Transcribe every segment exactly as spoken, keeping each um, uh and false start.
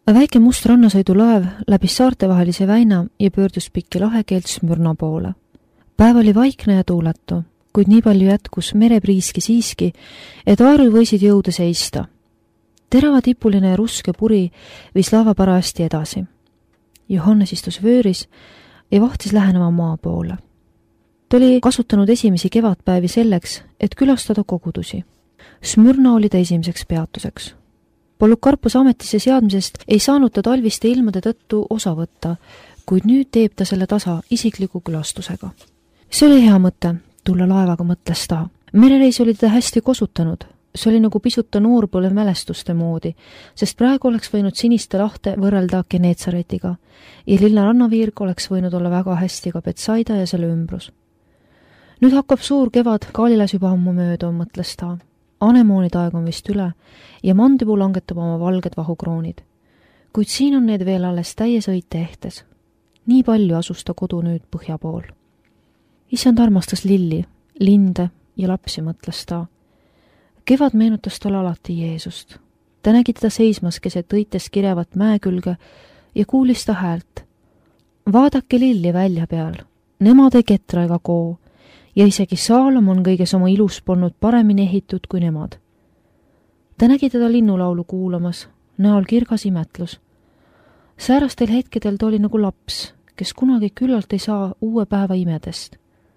Väike must rannasõidulaev läbis saartevahelise väina ja pöördus pikki lahekeelt Smürna poole. Päev oli vaikne ja tuuletu, kuid nii palju jätkus merepriiski siiski, et aarul võisid jõuda seista. Terava tipuline ja ruske puri viis laeva parajasti edasi. Johannes istus vööris ja vahtis lähenema maa poole. Ta oli kasutanud esimesi kevadpäevi selleks, et külastada kogudusi. Smürna oli ta esimeseks peatuseks. Polükarpose ametisse seadmisest ei saanud ta talviste ilmade tõttu osa võtta, kuid nüüd teeb ta selle tasa isikliku külastusega. See oli hea mõte, tulla laevaga, mõtles ta. Merereis oli ta hästi kosutanud. See oli nagu pisut noorpõlve mälestuste moodi, sest praegu oleks võinud siniste lahte võrrelda Geneetsaretiga ja lilla rannaviirg oleks võinud olla väga hästi ka Betsaida ja selle ümbrus. Nüüd hakkab suur kevad Galilas juba ammu mööda, mõtles ta. Anemoonid aeg on vist üle ja mandipuu langetab oma valged vahukroonid. Kuid siin on need veel alles täies õite ehtes. Nii palju asus ta kodu nüüd põhja pool. Issand armastas lilli, linde ja lapsi, mõtles ta. Kevad meenutas talle alati Jeesust. Ta nägi teda seismas keset õites kirevat mäe külge ja kuulis ta häält. Vaadake lilli välja peal, nemad ei ketra ega koo ja isegi Saalomon kõiges oma ilus polnud paremini ehitud kui nemad. Ta nägi teda linnulaulu kuulamas, näol kirgas imetlus. Säärastel hetkedel ta oli nagu laps, kes kunagi küllalt ei saa uue päeva imedest.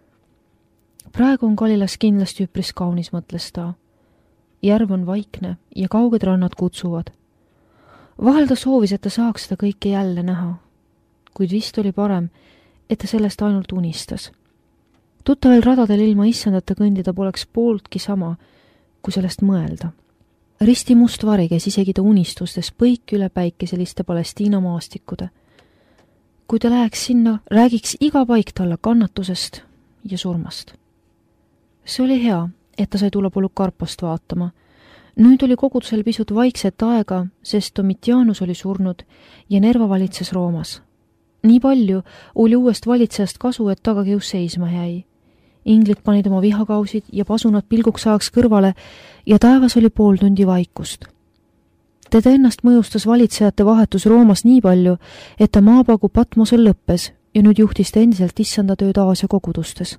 Praegu on Galilas kindlasti üpris kaunis, mõtles ta. Järv on vaikne ja kauged rannad kutsuvad. Vahel ta soovis, et ta saaks seda kõike jälle näha, kuid vist oli parem, et ta sellest ainult unistas. Tuttaval radadel ilma issandata kõndida poleks pooltki sama, kui sellest mõelda. Risti must vari käis isegi ta unistustes põik üle päikeseliste Palestiina maastikude. Kui ta läheks sinna, räägiks iga paik talle kannatusest ja surmast. See oli hea, et ta sai tulla Polükarpost vaatama. Nüüd oli kogudusel pisut vaikset aega, sest Domitianus oli surnud ja Nerva valitses Roomas. Nii palju oli uuest valitsejast kasu, et taga kius seisma jäi. Inglid panid oma vihakausid ja pasunad pilguks ajaks kõrvale ja taevas oli pool tundi vaikust. Teda ennast mõjustas valitsejate vahetus Roomas nii palju, et ta maapagu Patmosel lõppes ja nüüd juhtis ta endiselt issanda tööd Aasia kogudustes.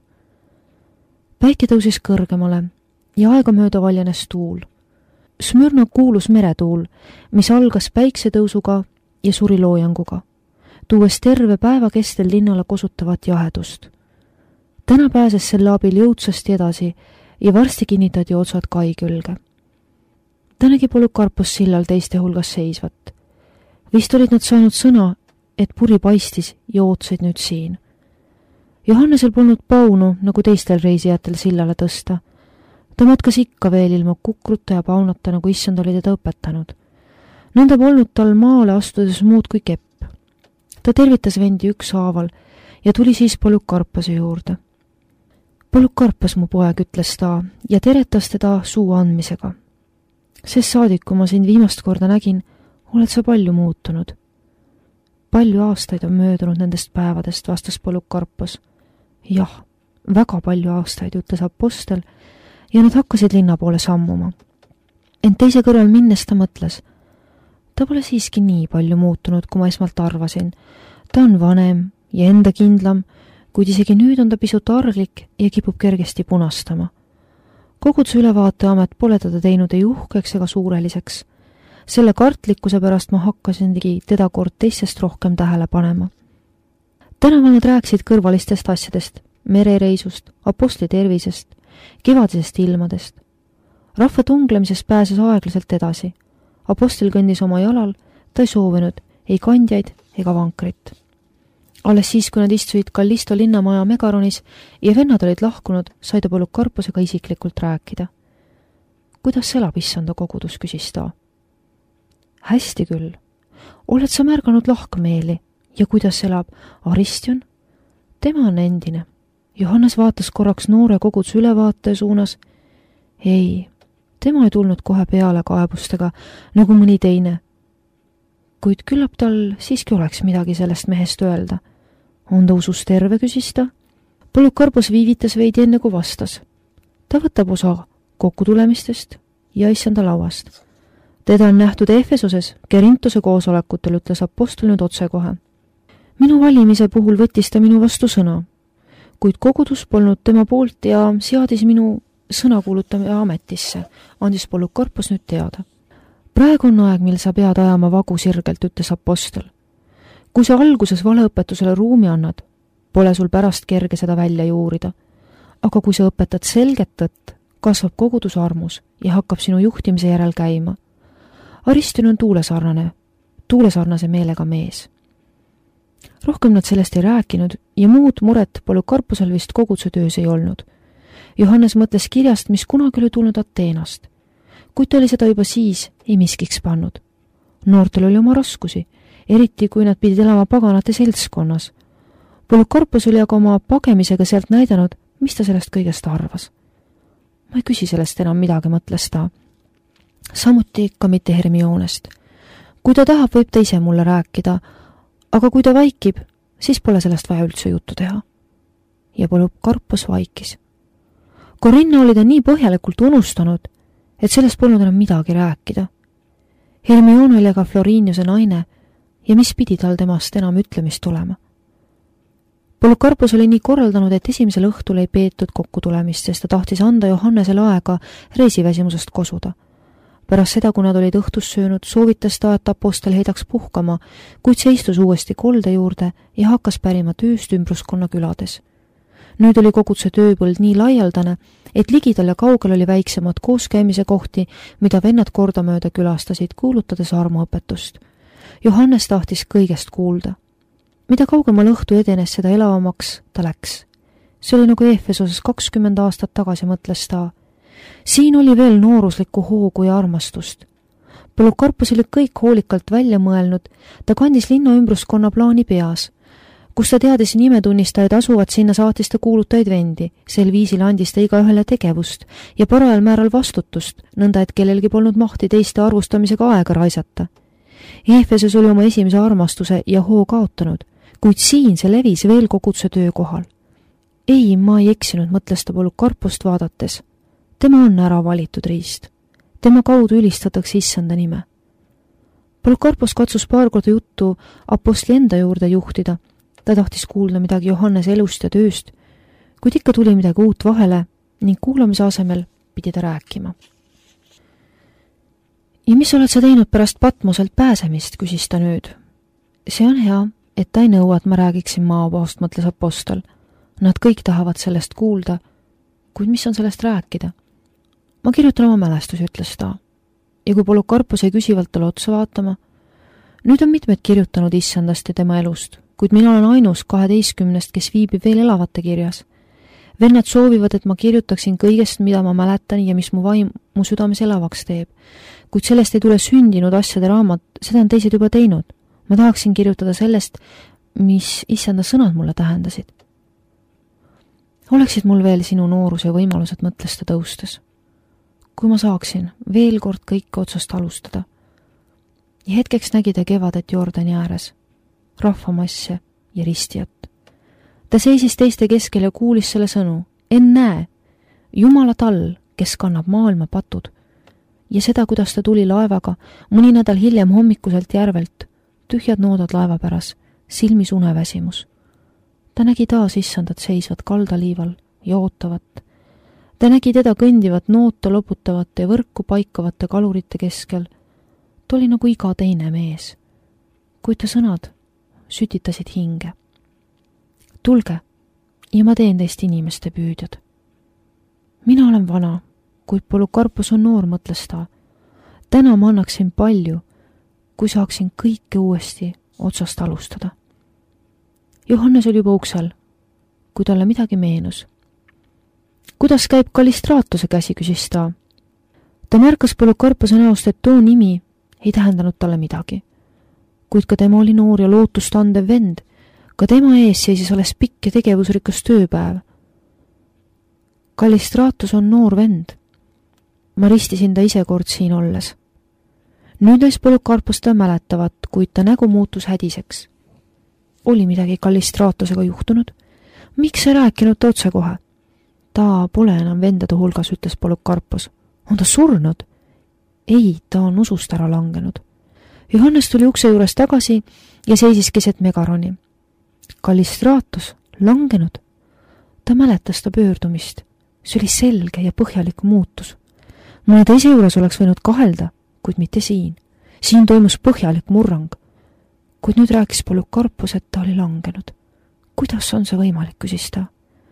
Päike tõusis kõrgemale ja aegamööda valjanes tuul. Smürna kuulus meretuul, mis algas päiksetõusuga ja suri loojanguga, tuues terve päeva kestel linnale kosutavat jahedust. Täna pääses selle abil jõudsasti edasi ja varsti kinnitati otsad kai külge. Ta nägi Polükarpos sillal teiste hulgas seisvat. Vist olid nad saanud sõna, et puri paistis ja ootsaid nüüd siin. Johannesel polnud paunu, nagu teistel reisijatel sillale tõsta. Ta matkas ikka veel ilma kukruta ja paunata, nagu issand oli teda õpetanud. Nõnda polnud tal maale astudes muud kui kepp. Ta tervitas vendi ükshaaval ja tuli siis Polükarpose juurde. Polükarpos, mu poeg, ütles ta ja teretas teda suu andmisega. Sest saadik, kui ma sind viimast korda nägin, oled sa palju muutunud. Palju aastaid on möödunud nendest päevadest, vastas Polükarpos. Jah, väga palju aastaid, ütles apostel ja nad hakkasid linna poole sammuma. Ent teise kõrval minnes ta mõtles. Ta pole siiski nii palju muutunud, kui ma esmalt arvasin. Ta on vanem ja enda kindlam, kuid isegi nüüd on ta pisut arglik ja kipub kergesti punastama. Koguduse ülevaateamet pole teda teinud ei uhkeks ega suureliseks. Selle kartlikkuse pärast ma hakkasingi teda kord teistest rohkem tähele panema. Tänaval nad rääksid kõrvalistest asjadest, merereisust, apostli tervisest, kevadisest ilmadest. Rahva tunglemisest pääses aeglaselt edasi. Apostel kõndis oma jalal, ta ei soovinud ei kandjaid ega vankrit. Alles siis, kui nad istusid Kallisto linnamaja Megaronis ja vennad olid lahkunud, sai ta Polükarposega isiklikult rääkida. Kuidas elab issanda kogudus, küsis ta. Hästi küll. Oled sa märganud lahkmeeli ja kuidas elab Aristion? Tema on endine. Johannes vaatas korraks noore koguduse ülevaataja suunas. Ei, tema ei tulnud kohe peale kaebustega, nagu mõni teine. Kuid küllap tal siiski oleks midagi sellest mehest öelda. On ta usus terve, küsis ta? Polükarpos viivitas veidi enne, kui vastas. Ta võtab osa kokkutulemistest ja issanda lauast. Teda on nähtud Efesoses Kerintuse koosolekutel, ütles apostel nüüd otsekohe. Minu valimise puhul võttis ta minu vastu sõna, kuid kogudus polnud tema poolt ja seadis minu sõnakuulutaja ametisse, andis Polükarpos nüüd teada. Praegu on aeg, mil sa pead ajama vagu sirgelt, ütles apostel. Kui sa alguses valeõpetusele ruumi annad, pole sul pärast kerge seda välja juurida. Aga kui sa õpetad selget tõtt, kasvab kogudus armus ja hakkab sinu juhtimise järel käima. Aristin on tuulesarnane, tuulesarnase meelega mees. Rohkem nad sellest ei rääkinud ja muud muret Polükarposel vist koguduse töös ei olnud. Johannes mõtles kirjast, mis kunagi oli tulnud Ateenast, kuid ta oli seda juba siis ei miskiks pannud. Noortel oli oma raskusi, eriti kui nad pidid elama paganate seltskonnas. Polükarpos oli aga oma pagemisega sealt näidanud, mis ta sellest kõigest arvas. Ma ei küsi sellest enam midagi, mõtles ta. Samuti ka mitte Hermionest. Kui ta tahab, võib ta ise mulle rääkida, aga kui ta vaikib, siis pole sellest vaja üldse juttu teha. Ja Polükarpos vaikis. Korinna oli ta nii põhjalikult unustanud, et sellest polnud enam midagi rääkida. Hermione oli aga Floriniuse naine ja mis pidi tal temast enam ütlemist tulema. Polükarpos oli nii korraldanud, et esimesel õhtul ei peetud kokkutulemist, sest ta tahtis anda Johannesele aega reisiväsimusest kosuda. Pärast seda, kui nad olid õhtus söönud, soovitas ta, et apostel heidaks puhkama, kuid see istus uuesti kolde juurde ja hakkas pärima tööst ümbruskonna külades. Nüüd oli koguduse tööpõld nii laialdane, et ligidal ja kaugel oli väiksemad kooskäimise kohti, mida vennad kordamööda külastasid, kuulutades armuõpetust. Johannes tahtis kõigest kuulda. Mida kaugemal õhtu edenes, seda elavamaks ta läks. See oli nagu Efesoses kakskümmend aastat tagasi, mõtles ta. Siin oli veel nooruslikku hoogu ja armastust. Polükarpos oli kõik hoolikalt välja mõelnud, ta kandis linna ümbruskonna plaani peas. Kus ta teadis nimetunnistajaid asuvad, sinna saatis ta kuulutajaid vendi, sel viisil andis ta iga ühele tegevust ja parajal määral vastutust, nõnda et kellelgi polnud mahti teiste arvustamisega aega raisata. Efeses oli oma esimese armastuse ja hoo kaotanud, kuid siin see levis veel koguduse töökohal. Ei, ma ei eksinud, mõtles ta Polükarpost vaadates. Tema on ära valitud riist. Tema kaudu ülistatakse issanda nime. Polükarpos katsus paar korda juttu apostli enda juurde juhtida. Ta tahtis kuulda midagi Johannese elust ja tööst, kuid ikka tuli midagi uut vahele ning kuulamise asemel pidi ta rääkima. Ja mis oled sa teinud pärast Patmoselt pääsemist, küsis ta nüüd. See on hea, et ta ei nõua, et ma räägiksin maapaost, mõtles apostel. Nad kõik tahavad sellest kuulda, kuid mis on sellest rääkida? Ma kirjutan oma mälestusi, ütles ta. Ja kui Polükarpos ei küsivalt talle otsa vaatama, nüüd on mitmed kirjutanud issandast ja tema elust, kuid mina olen ainus kaheteistkümnest, kes viibib veel elavate kirjas. Vennad soovivad, et ma kirjutaksin kõigest, mida ma mäletan ja mis mu vaim mu südames elavaks teeb, kuid sellest ei tule sündinud asjade raamat, seda on teised juba teinud. Ma tahaksin kirjutada sellest, mis issanda sõnad mulle tähendasid. Oleksid mul veel sinu nooruse võimalused, mõtles ta tõustes. Kui ma saaksin veel kord kõike otsast alustada. Ja hetkeks nägi ta kevadet Jordani ääres, rahvamasse ja ristijat. Ta seisis teiste keskel ja kuulis selle sõnu. Ennäe, Jumala tall, kes kannab maailma patud. Ja seda, kuidas ta tuli laevaga mõni nädal hiljem hommikuselt järvelt, tühjad noodad laeva päras, silmis uneväsimus. Ta nägi taas issandat seisvat kaldaliival ja ootavat. Ta nägi teda kõndivat noota loputavate ja võrku paikavate kalurite keskel. Ta oli nagu iga teine mees. Kuid ta sõnad sütitasid hinge. Tulge, ja ma teen teist inimeste püüdjad. Mina olen vana, kuid Polükarpos on noor, mõtles ta. Täna ma annaksin palju, kui saaksin kõike uuesti otsast alustada. Johannes oli juba uksel, kui talle midagi meenus. Kuidas käib Kallistraatuse käsi, küsis ta. Ta märkas Polükarpose näost, et too nimi ei tähendanud talle midagi. Kuid ka tema oli noor ja lootust andev vend. Ka tema ees seisis alles pikk ja tegevusrikas tööpäev. Kallistraatus on noor vend. Ma ristisin ta ise kord siin olles. Nüüd näis Polükarpos ta mäletavat, kuid ta nägu muutus hädiseks. Oli midagi Kallistraatusega juhtunud? Miks ei rääkinud ta otse kohe? Ta pole enam vendade hulgas, ütles Polükarpos. On ta surnud? ei, ta on usust ära langenud. Johannes tuli ukse juures tagasi ja seisis keset Megaroni. Kallistraatos langenud. Ta mäletas ta pöördumist. See oli selge ja põhjalik muutus. Mõne teise juures oleks võinud kahelda, kuid mitte siin. Siin toimus põhjalik murrang. Kuid nüüd rääkis Polükarpus, et ta oli langenud. Kuidas on see võimalik, küsis ta?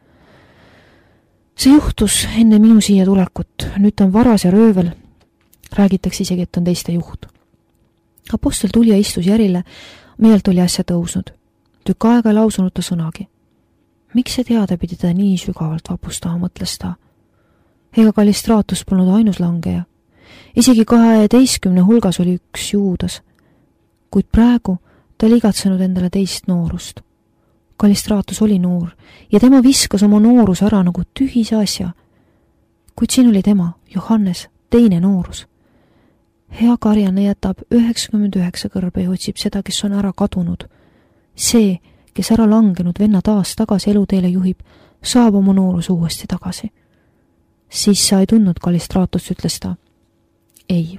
See juhtus enne minu siia tulekut. Nüüd ta on varas ja röövel. Räägitakse isegi, et on teiste juht. Apostel tuli ja istus järile, meelt oli äsja tõusnud. Tükk aega ei lausunud ta sõnagi. Miks see teada pidi ta nii sügavalt vapustama, mõtles ta? Ega Kallistraatus polnud ainus langeja. Isegi kaheteistkümne hulgas oli üks Juudas. Kuid praegu ta oli igatsenud endale teist noorust. Kallistraatus oli noor ja tema viskas oma noorus ära nagu tühise asja. Kuid siin oli tema, Johannes, teine noorus. Hea karjane jätab üheksakümmend üheksa kõrbe ja otsib seda, kes on ära kadunud. See, kes ära langenud venna taas tagasi eluteele juhib, saab oma noorus uuesti tagasi. Siis sa ei tundnud Kallistraatus, ütles ta. Ei.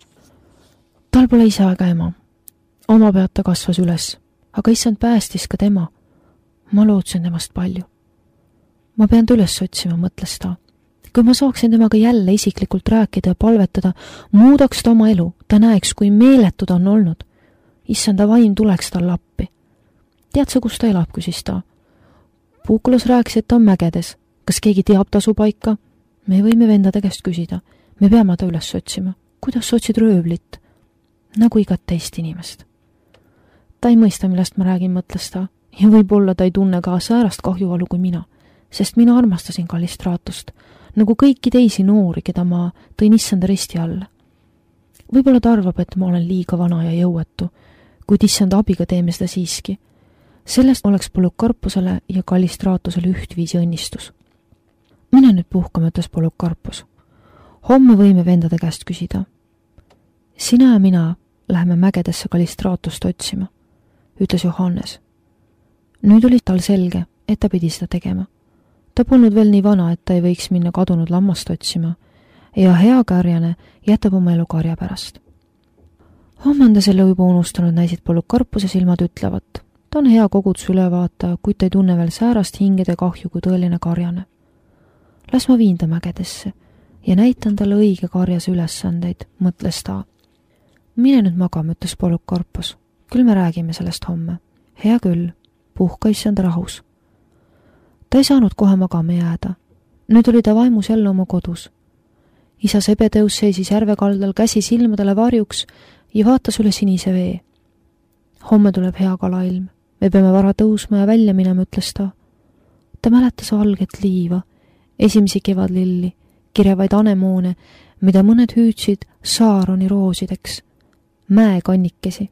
Tal pole isa ega ema. Oma pealt ta kasvas üles, aga issand päästis ka tema. Ma lootsin temast palju. Ma pean ta üles otsima, mõtles ta. Kui ma saaksin temaga jälle isiklikult rääkida ja palvetada, muudaks ta oma elu, ta näeks, kui meeletu ta on olnud. Issanda vaim tuleks tal appi. Tead sa, kus ta elab, küsis ta. Puukulas rääkis, et ta on mägedes. Kas keegi teab tasu paika? Me võime vendade käest küsida. Me peame ta üles otsima. Kuidas otsid röövlit? Nagu igat teist inimest. Ta ei mõista, millest ma räägin, mõtles ta. Ja võib-olla ta ei tunne ka säärast kahjuvalu kui mina, sest mina armastasin Kallistraatust, nagu kõiki teisi noori, keda ma tõin issanda risti alla. Võib-olla ta arvab, et ma olen liiga vana ja jõuetu, kuid issanda abiga teeme seda siiski. Sellest oleks Polükarpusele ja Kallistraatusele ühtviisi õnnistus. Mine nüüd puhka, mõtles Polükarpus. Homme võime vendade käest küsida. Sina ja mina läheme mägedesse Kallistraatust otsima, ütles Johannes. Nüüd oli tal selge, et ta pidi seda tegema. Ta polnud veel nii vana, et ta ei võiks minna kadunud lammast otsima ja hea karjane jätab oma elu karja pärast. Homme on ta selle juba unustanud, näisid Polükarpuse silmad ütlevat. Ta on hea kogudus ülevaataja, kuid ta ei tunne veel säärast hingede kahju kui tõeline karjane. Las ma viin ta mägedesse ja näitan talle õige karjase ülesandeid, mõtles ta. Mine nüüd magama, ütles Polükarpus. Küll me räägime sellest homme. Hea küll, puhka issand rahus. Ta ei saanud kohe magama jääda. Nüüd oli ta vaimus jälle oma kodus. Isa Sebedeus seisis järve kaldal käsi silmadele varjuks ja vaatas üle sinise vee. Homme tuleb hea kalailm. Me peame vara tõusma ja välja minema, ütles ta. Ta mäletas valget liiva, esimesi kevadlilli, kirevaid anemoone, mida mõned hüüdsid Saaroni roosideks, mäekannikesi.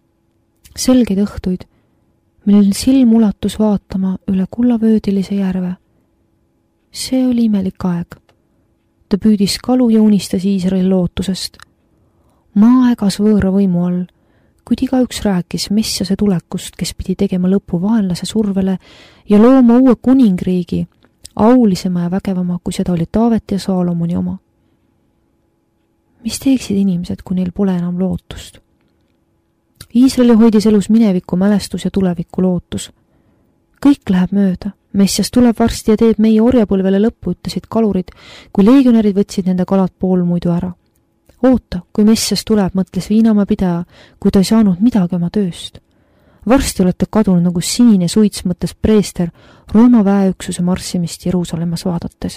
Selgeid õhtuid, millel silm ulatus vaatama üle kullavöödilise järve. See oli imelik aeg. Ta püüdis kalu ja unistas Iisraeli lootusest. Maa ägas võõra võimu all, kuid igaüks rääkis messiase tulekust, kes pidi tegema lõpu vaenlase survele ja looma uue kuningriigi, aulisema ja vägevama, kui seda oli Taaveti ja Saalomoni oma. Mis teeksid inimesed, kui neil pole enam lootust? Iisraeli hoidis elus mineviku mälestus ja tuleviku lootus. Kõik läheb mööda. Messias tuleb varsti ja teeb meie orjapõlvele lõppu, ütlesid kalurid, kui legionärid võtsid nende kalad pool muidu ära. Oota, kui Messias tuleb, mõtles viinamaa pidaja, kui ta ei saanud midagi oma tööst. Varsti olete kadunud nagu sinine suits, mõtles preester Rooma väeüksuse marssimist Jeruusalemmas vaadates.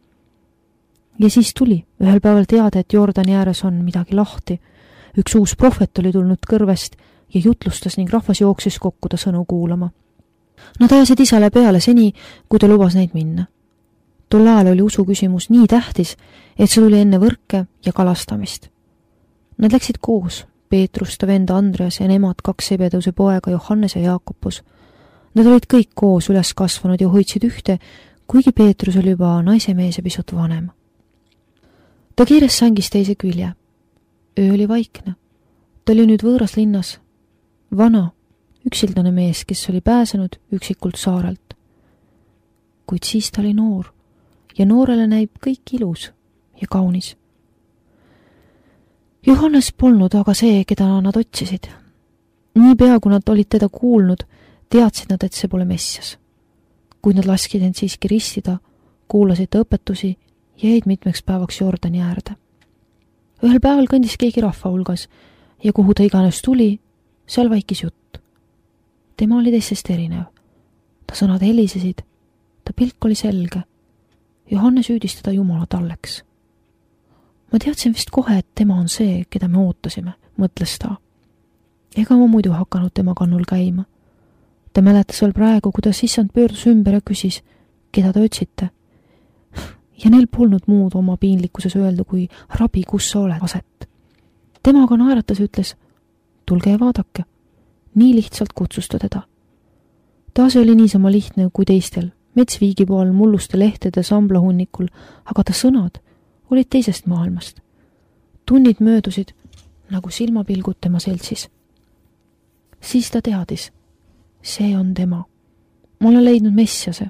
Ja siis tuli ühel päeval teada, et Jordani ääres on midagi lahti. Üks uus prohvet oli tulnud kõrvest ja jutlustas ning rahvas jooksis kokku ta sõnu kuulama. Nad ajasid isale peale seni, kui ta lubas neid minna. Tol ajal oli usu küsimus nii tähtis, et see tuli enne võrke ja kalastamist. Nad läksid koos, Peetrus, ta venda Andreas ja nemad kaks Sebedeuse poega Johannes ja Jaakopus. Nad olid kõik koos üles kasvanud ja hoidsid ühte, kuigi Peetrus oli juba naisemees ja pisut vanem. Ta kiires sängis teise külje. Öö oli vaikne. Ta oli nüüd võõras linnas. Vana, üksildane mees, kes oli pääsenud üksikult saarelt. Kuid siis ta oli noor ja noorele näib kõik ilus ja kaunis. Johannes polnud aga see, keda nad otsisid. Niipea, kui nad olid teda kuulnud, teadsid nad, et see pole Messias. Kui nad laskid end siiski ristida, kuulasid ta õpetusi ja jäid mitmeks päevaks Jordani äärde. Ühel päeval kõndis keegi rahva hulgas ja kuhu ta iganes tuli, seal vaikis jutt. Tema oli teistest erinev. Ta sõnad helisesid, ta pilk oli selge. Johannes hüüdis teda Jumala talleks. Ma teadsin vist kohe, et tema on see, keda me ootasime, mõtles ta. Ega ma muidu hakanud tema kannul käima. Ta mäletas veel praegu, kuidas issand pöördus ümber ja küsis, keda ta otsite. Ja neil polnud muud oma piinlikkuses öelda, kui rabi, kus sa oled aset. Tema aga naeratas ja ütles, tulge ja vaadake. Nii lihtsalt kutsus ta teda. Ta see oli niisama lihtne kui teistel, metsviigipool, mulluste lehtede samblahunnikul, aga ta sõnad olid teisest maailmast. Tunnid möödusid nagu silmapilgud tema seltsis. Siis ta teadis, see on tema. Ma olen leidnud Messiase.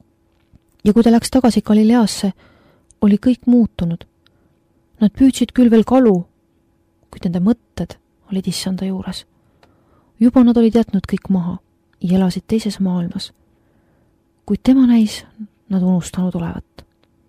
Ja kui ta läks tagasi Galileasse, oli kõik muutunud. Nad püüdsid küll veel kalu, kuid nende mõtted olid issanda juures. Juba nad olid jätnud kõik maha ja elasid teises maailmas. Kuid tema näis nad unustanud olevat.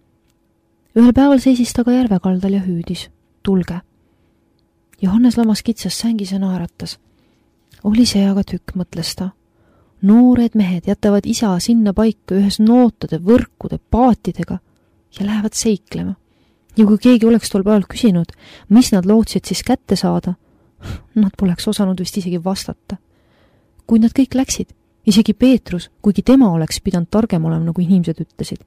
Ühel päeval seisis ta ka järvekaldal ja hüüdis, tulge. Johannes lamas kitsas sängis ja naeratas. Oli see aga tükk, mõtles ta. Noored mehed jätavad isa sinna paika ühes nootade, võrkude, paatidega ja lähevad seiklema. Ja kui keegi oleks tol päeval küsinud, mis nad lootsid siis kätte saada, nad poleks osanud vist isegi vastata. Kui nad kõik läksid, isegi Peetrus, kuigi tema oleks pidanud targem olema, nagu inimesed ütlesid.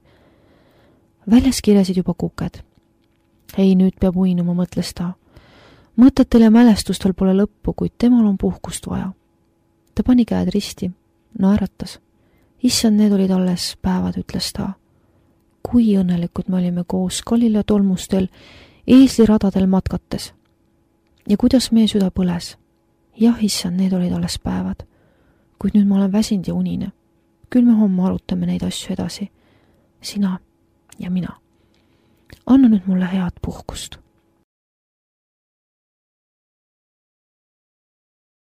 Väljas kiresid juba kuked. Ei, nüüd peab uinuma, mõtles ta. Mõtetel ja mälestustel pole lõppu, kuid temal on puhkust vaja. Ta pani käed risti, naeratas. Issand, need olid alles päevad, ütles ta. Kui õnnelikud me olime koos Galilea tolmustel, eesliradadel matkates. Ja kuidas meie süda põles? Jah, issand, need olid alles päevad. Kuid nüüd ma olen väsinud ja unine. Küll me homme arutame neid asju edasi. Sina ja mina. Anna nüüd mulle head puhkust.